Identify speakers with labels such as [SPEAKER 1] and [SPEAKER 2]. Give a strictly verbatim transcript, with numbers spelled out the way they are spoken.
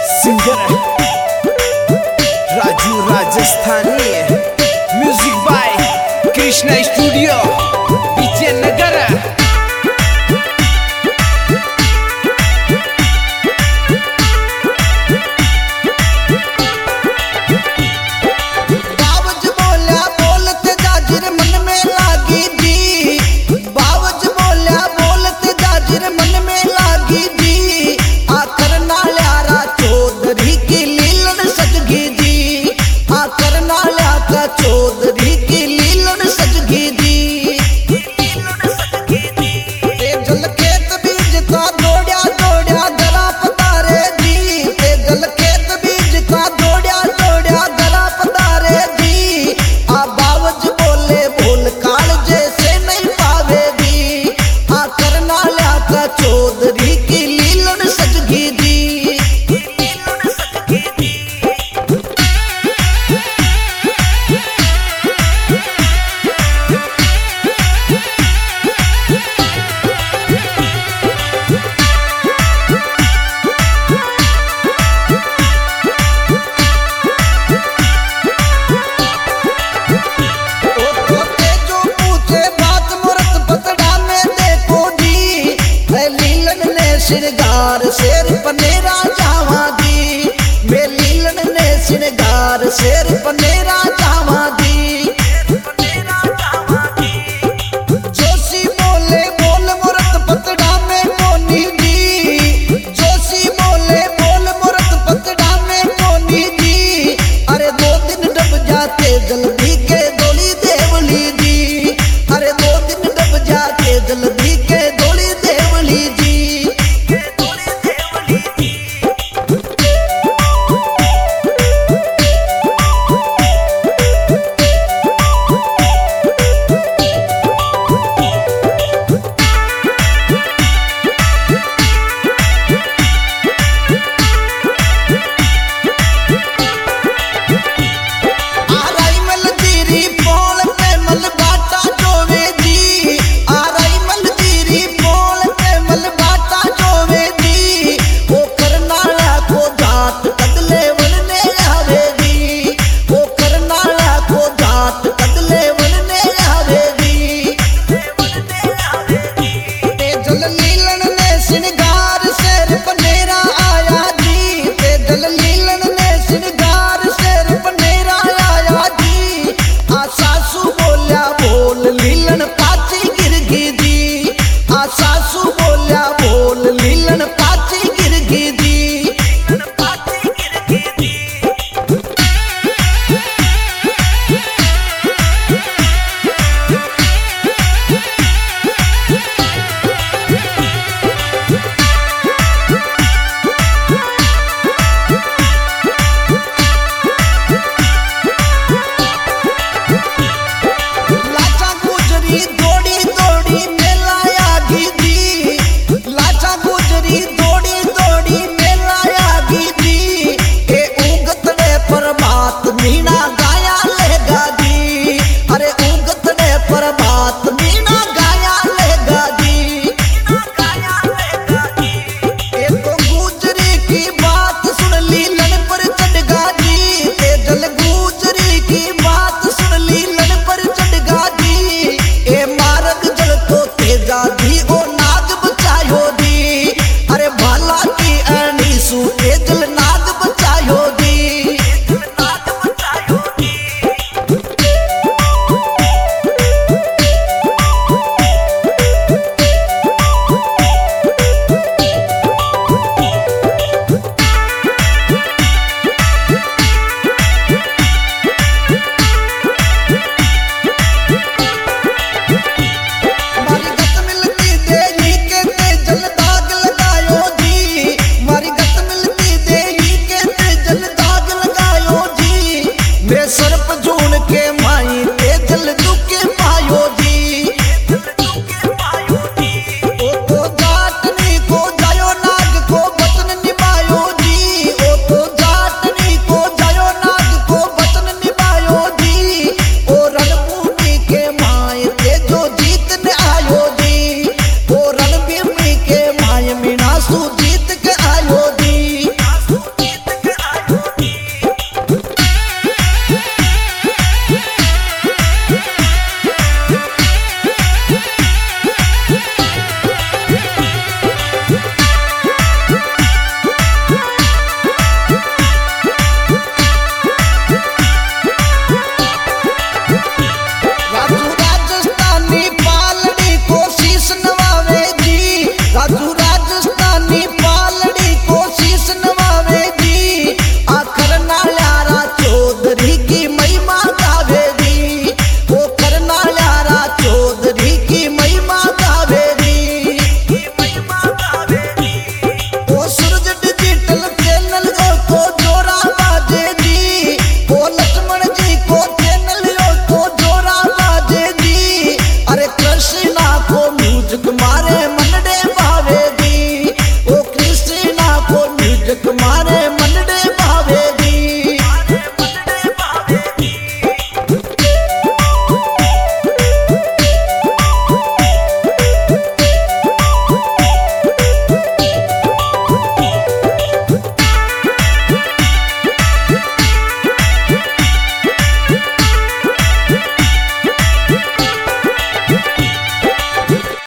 [SPEAKER 1] Singer Raju Rajasthani, music by Krishna studio Vijayanagar.
[SPEAKER 2] Chaudhary की लीलन सजगी दी जल खेत बीज का दौड़िया दौड़िया गला पतारे दी जल खेत बीज का दौड़िया दौड़िया गला पतारे दी आ बावज बोले बोल काल जैसे नहीं पावे दी आ करना ला का चौधरी की लीलन सजगी दी। श्रृंगार शेर पनेरा जावा दी वे लीलन ने श्रृंगार शेर पनेरा जावा दी। जोशी बोले बोल मुरत पतड़ा में कोनी दी जोशी बोले बोल मुरत पतड़ा में कोनी दी अरे दो दिन डब जाते जल्दी के दोली देवली दी अरे दो दिन डब जाते जल्दी के दोली देवली दी। झक मारे